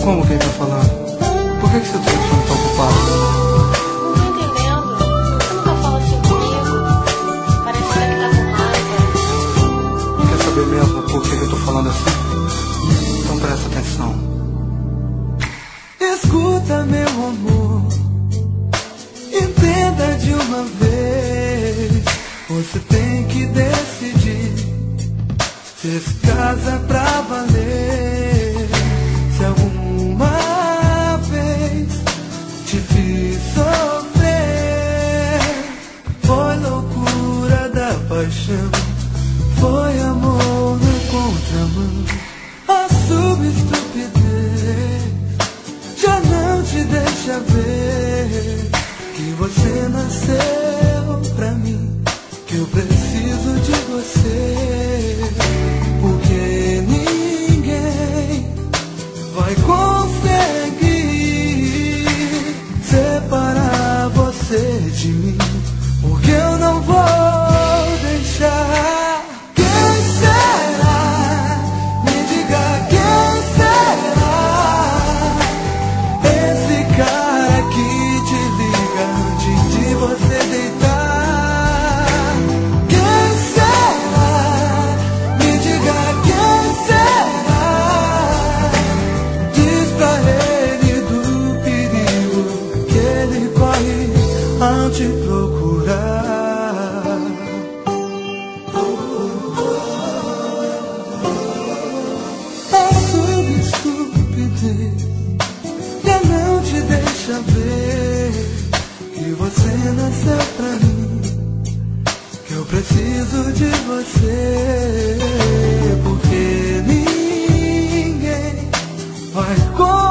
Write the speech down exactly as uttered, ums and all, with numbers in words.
Como quem tá falando? Por que que seu telefone tá ocupado? Não tô entendendo. Você nunca fala assim comigo. Parece até que tá com raiva. Quer saber mesmo por que que eu tô falando assim? Então presta atenção. Escuta, meu amor, entenda de uma vez. Você tem que decidir se esse caso é pra valer. Se alguma vez te fiz sofrer, foi loucura da paixão, foi amor na contramão. A subestupidez já não te deixa ver que você nasceu pra mim, que eu preciso de você, porque ninguém vai conseguir separar você de mim, porque eu não vou deixar. Quem será? Me diga quem será? Esse cara que te liga antes de você deitar. Quem será? Me diga quem será? Diz pra ele do perigo que ele corre ao te procurar. A subestupidez já não te deixa ver que você nasceu pra mim, que eu preciso de você, porque ninguém vai